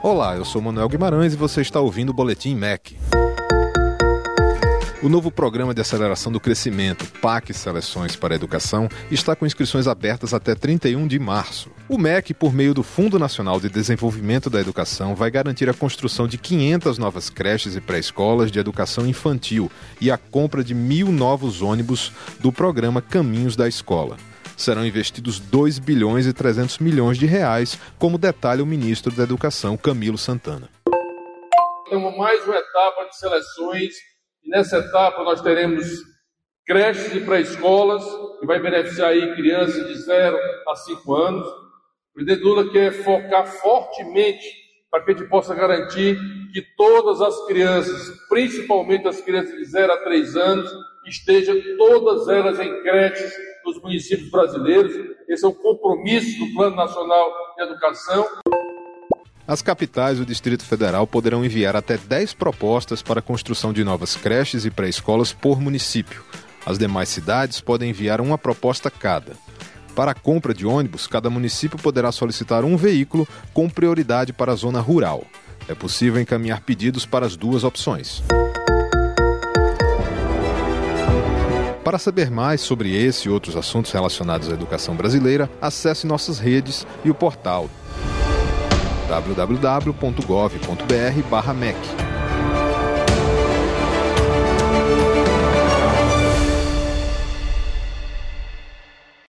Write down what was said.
Olá, eu sou Manuel Guimarães e você está ouvindo o Boletim MEC. O novo Programa de Aceleração do Crescimento, PAC Seleções para a Educação, está com inscrições abertas até 31 de março. O MEC, por meio do Fundo Nacional de Desenvolvimento da Educação, vai garantir a construção de 500 novas creches e pré-escolas de educação infantil e a compra de 1.000 novos ônibus do programa Caminhos da Escola. Serão investidos 2 bilhões e 300 milhões de reais, como detalha o ministro da Educação, Camilo Santana. Temos mais uma etapa de seleções. E nessa etapa nós teremos creches e pré-escolas, que vai beneficiar aí crianças de 0 a 5 anos. O presidente Lula quer focar fortemente para que a gente possa garantir que todas as crianças, principalmente as crianças de 0 a 3 anos, estejam todas elas em creches nos municípios brasileiros. Esse é o compromisso do Plano Nacional de Educação. As capitais do Distrito Federal poderão enviar até 10 propostas para a construção de novas creches e pré-escolas por município. As demais cidades podem enviar uma proposta cada. Para a compra de ônibus, cada município poderá solicitar um veículo com prioridade para a zona rural. É possível encaminhar pedidos para as duas opções. Para saber mais sobre esse e outros assuntos relacionados à educação brasileira, acesse nossas redes e o portal www.gov.br/MEC.